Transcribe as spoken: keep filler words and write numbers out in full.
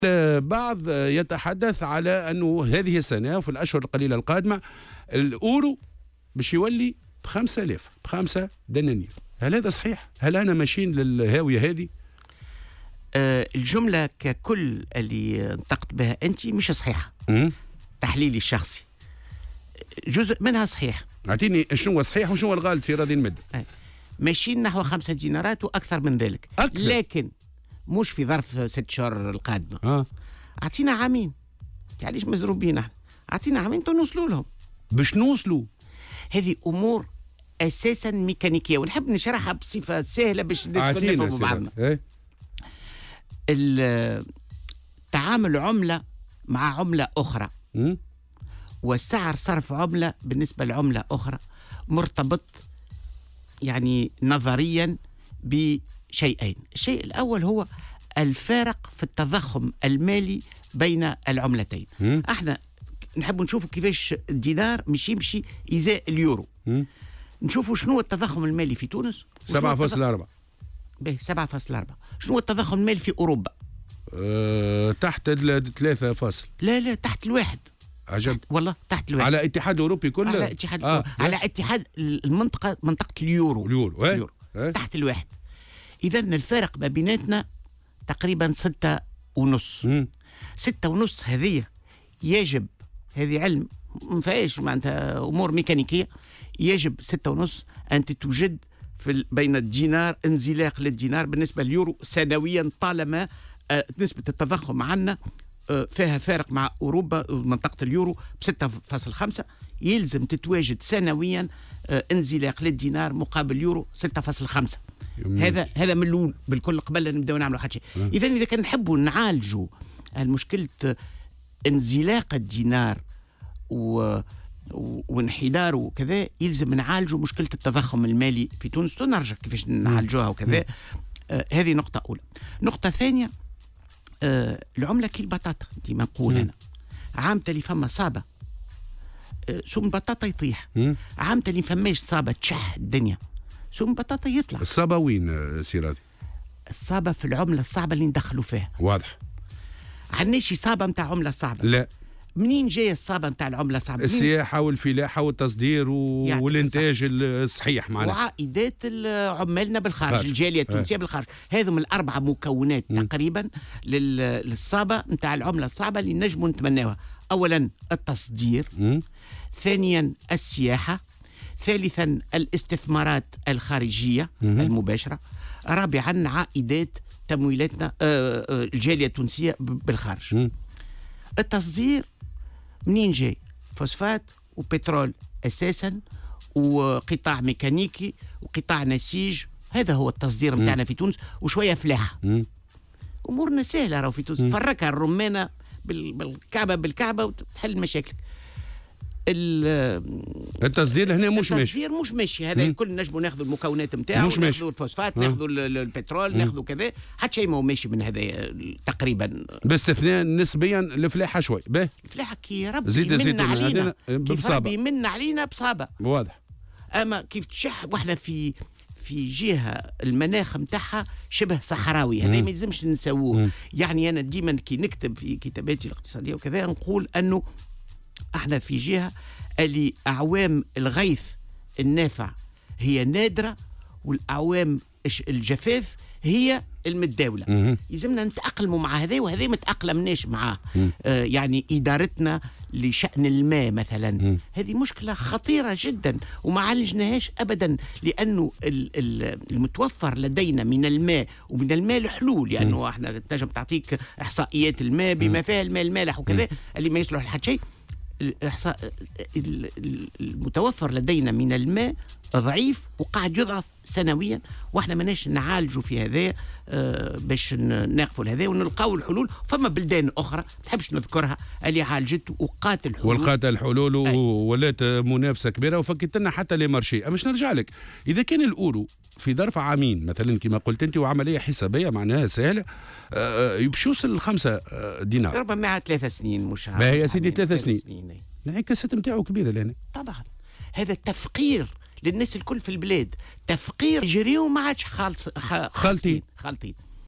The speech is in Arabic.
بعض يتحدث على أنه هذه السنة وفي الأشهر القليلة القادمة الأورو باش يولي بخمسة آلاف بخمسة دنانير. هل هذا صحيح؟ هل أنا ماشيين للهاوية هذه؟ آه الجملة ككل اللي انطقت بها أنت مش صحيحة. تحليلي الشخصي جزء منها صحيح. أعطيني شنو هو صحيح وشنو هو الغلط سي راضي نمد. ماشيين نحو خمسة دينارات وأكثر من ذلك أكثر. لكن مش في ظرف ست شهور القادمة. آه. أعطينا عامين علاش مزروبين احنا؟ أعطينا عامين تنوصلوا لهم. باش نوصلوا هذه أمور أساسا ميكانيكية ونحب نشرحها بصفة سهلة باش الناس الكل يفهموا بعضنا. إيه؟ تعامل عملة مع عملة أخرى م? وسعر صرف عملة بالنسبة لعملة أخرى مرتبط يعني نظريا بشيئين. الشيء الأول هو الفارق في التضخم المالي بين العملتين. م? احنا نحب نشوفوا كيفاش الدينار مش يمشي إزاء اليورو. م? نشوفوا شنو التضخم المالي في تونس. سبعة فاصلة أربعة. باهي سبعة فاصلة أربعة. شنو التضخم المالي في أوروبا؟ أه تحت ثلاثة فاصل. لا لا تحت الواحد. عجب. والله تحت الواحد. على اتحاد أوروبي كله. على اتحاد آه. على اتحاد المنطقة منطقة اليورو. اليورو. اليورو. اه؟ تحت الواحد. إذا الفارق ما بيناتنا تقريبا ستة ونص. م. ستة ونص هذه يجب هذه علم ما فيهاش معناتها أمور ميكانيكية. يجب ستة ونص أن تتوجد في بين الدينار انزلاق للدينار بالنسبة لليورو سنويا طالما آه نسبة التضخم عندنا آه فيها فارق مع أوروبا منطقة اليورو بستة فاصل خمسة. يلزم تتواجد سنويا آه انزلاق للدينار مقابل اليورو ستة فاصل خمسة. هذا هذا من الأول بالكل قبل لا نبداو نعملوا حاجة. إذا إذا كان نحبوا نعالجوا المشكلة انزلاق الدينار و وانحداره وكذا يلزم نعالجوا مشكلة التضخم المالي في تونس ونرجع كيفاش نعالجوها وكذا. آه هذه نقطة أولى. نقطة ثانية آه العملة كي البطاطا كما نقول أنا. عام تالي فما صابة آه سوم البطاطا يطيح. عام تالي فماش صابة تشح الدنيا سوم البطاطا يطلع. الصابة وين سيرادي؟ الصابة في العملة الصعبة اللي ندخلوا فيها. واضح. عندناش صابة متاع عملة صعبة. لا. منين جاي الصابة متاع العملة صعبة؟ السياحة والفلاحة والتصدير و... يعني والإنتاج الصحيح معنا. وعائدات عمالنا بالخارج خارج. الجالية التونسية بالخارج. هذم الأربعة مكونات م. تقريبا لل... للصابة متاع العملة الصعبة اللي نجموا نتمناوها. أولا التصدير. م. ثانيا السياحة. ثالثا الاستثمارات الخارجية م. المباشرة. رابعا عائدات تمويلاتنا آه آه الجالية التونسية بالخارج. م. التصدير منين جاي؟ فوسفات وبترول أساسا وقطاع ميكانيكي وقطاع نسيج. هذا هو التصدير متاعنا في تونس وشوية فلاحة. أمورنا سهلة راهو في تونس. تفركها الرمانة بالكعبة بالكعبة وتحل مشاكلك. التصدير هنا مش ماشي. التصدير مش ماشي. هذا الكل نجموا ناخذوا المكونات نتاعو ناخذوا الفوسفات ناخذوا البترول ناخذوا كذا حتى شيء ما هو ماشي من هذا تقريبا باستثناء نسبيا الفلاحه شوي. باهي الفلاحه كي ربي يمن علينا كيف ربي يمن علينا بصابه واضح. اما كيف تشح واحنا في في جهه المناخ نتاعها شبه صحراوي. هذا ما يلزمش نسووه. يعني انا ديما كي نكتب في كتاباتي الاقتصاديه وكذا نقول انه احنا في جهة اللي أعوام الغيث النافع هي نادرة والأعوام الجفاف هي المتداولة. يلزمنا نتأقلموا مع هذا وهذا ما تأقلمناش معاه. آه يعني إدارتنا لشأن الماء مثلا هذه مشكلة خطيرة جدا وما عالجناهاش أبدا لأنه المتوفر لدينا من الماء ومن الماء الحلول. لأنه يعني احنا تنجم تعطيك إحصائيات الماء بما فيها الماء المالح وكذا اللي ما يصلح لحد شيء. الإحصاء المتوفر لدينا من الماء ضعيف وقاعد يضعف سنويا واحنا ماناش نعالجوا في هذا باش نقفوا هذا ونلقاو الحلول. فما بلدان اخرى تحبش نذكرها اللي عالجت وقات الحلول ولقات الحلول وولات منافسه كبيره وفكت لنا حتى لي مارشي. مش نرجع لك اذا كان الاورو في ظرف عامين مثلا كما قلت انت وعمليه حسابيه معناها سهله باش يوصل لخمسة دينار ربما ثلاثة سنين مش عارف. ما هي سيدي ثلاثة سنين, سنين. الانعكاسات نتاعو كبيره لهنا طبعا. هذا التفقير للناس الكل في البلاد تفقير يجريوا ما عادش خالطين خالطين